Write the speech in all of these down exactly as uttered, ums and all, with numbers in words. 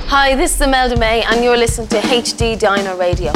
Hi, this is Imelda May and you're listening to H D Diner Radio.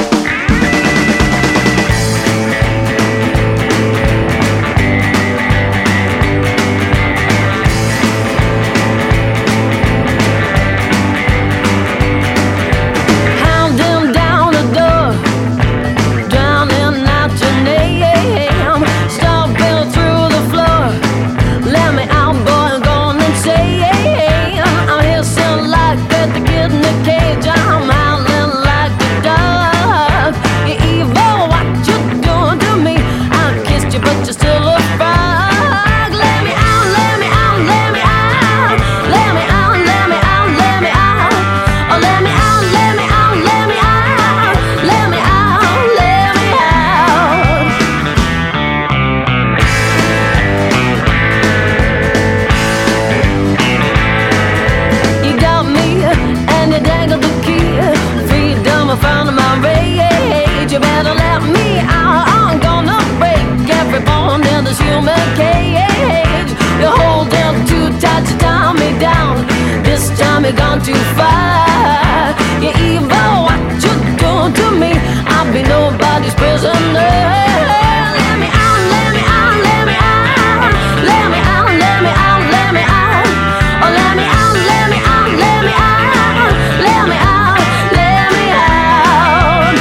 Gone too far. You're evil, what you doing to me? I'll be nobody's prisoner. Let me out, let me out, let me out. Let me out, let me out, let me out. Oh, let me out, let me out, let me out. Let me out, let me out.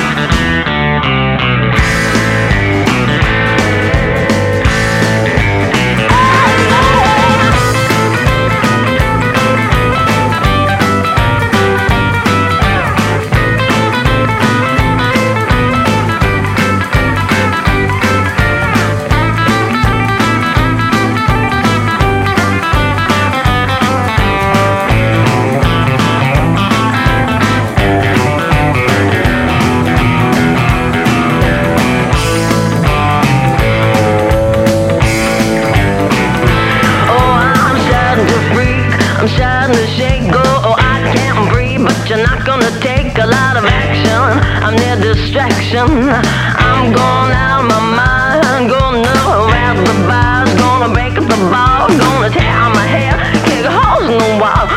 I'm starting to shake, oh, I can't breathe, but you're not gonna take a lot of action. I'm near distraction. I'm going out of my mind, gonna around the bars, gonna break up the bar, gonna tear out my hair, kick holes in the wall.